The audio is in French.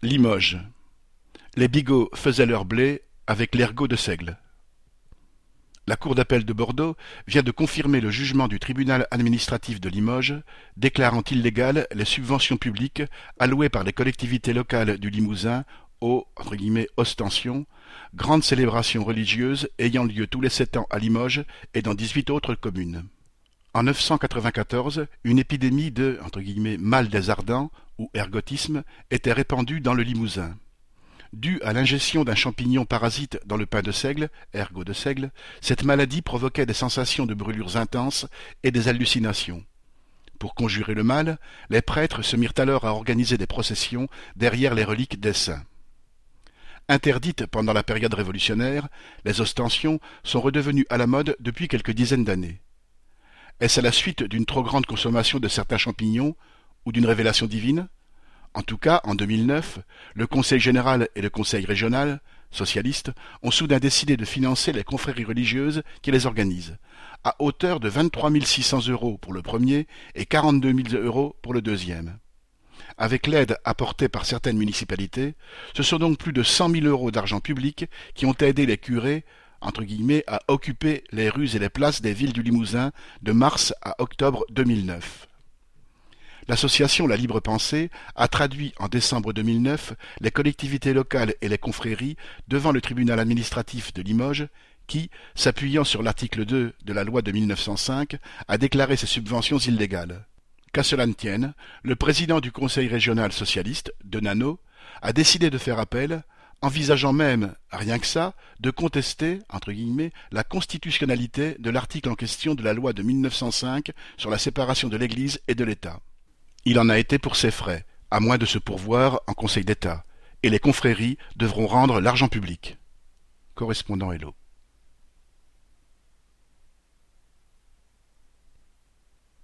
Limoges. Les bigots faisaient leur blé avec l'ergot de seigle. La Cour d'appel de Bordeaux vient de confirmer le jugement du tribunal administratif de Limoges, déclarant illégales les subventions publiques allouées par les collectivités locales du Limousin aux « ostensions », grandes célébrations religieuses ayant lieu tous les 7 ans à Limoges et dans 18 autres communes. En 994, une épidémie de « mal des ardents » ou ergotisme était répandue dans le Limousin. Due à l'ingestion d'un champignon parasite dans le pain de seigle, ergot de seigle, cette maladie provoquait des sensations de brûlures intenses et des hallucinations. Pour conjurer le mal, les prêtres se mirent alors à organiser des processions derrière les reliques des saints. Interdites pendant la période révolutionnaire, les ostensions sont redevenues à la mode depuis quelques dizaines d'années. Est-ce à la suite d'une trop grande consommation de certains champignons ou d'une révélation divine ? En tout cas, en 2009, le Conseil général et le Conseil régional, socialistes, ont soudain décidé de financer les confréries religieuses qui les organisent, à hauteur de 23 600 € pour le premier et 42 000 € pour le deuxième. Avec l'aide apportée par certaines municipalités, ce sont donc plus de 100 000 € d'argent public qui ont aidé les curés à occuper les rues et les places des villes du Limousin de mars à octobre 2009. L'association La Libre Pensée a traduit en décembre 2009 les collectivités locales et les confréries devant le tribunal administratif de Limoges qui, s'appuyant sur l'article 2 de la loi de 1905, a déclaré ces subventions illégales. Qu'à cela ne tienne, le président du conseil régional socialiste, Denano, a décidé de faire appel, envisageant même, rien que ça, de contester, la constitutionnalité de l'article en question de la loi de 1905 sur la séparation de l'Église et de l'État. Il en a été pour ses frais, à moins de se pourvoir en Conseil d'État, et les confréries devront rendre l'argent public. Correspondant Hello.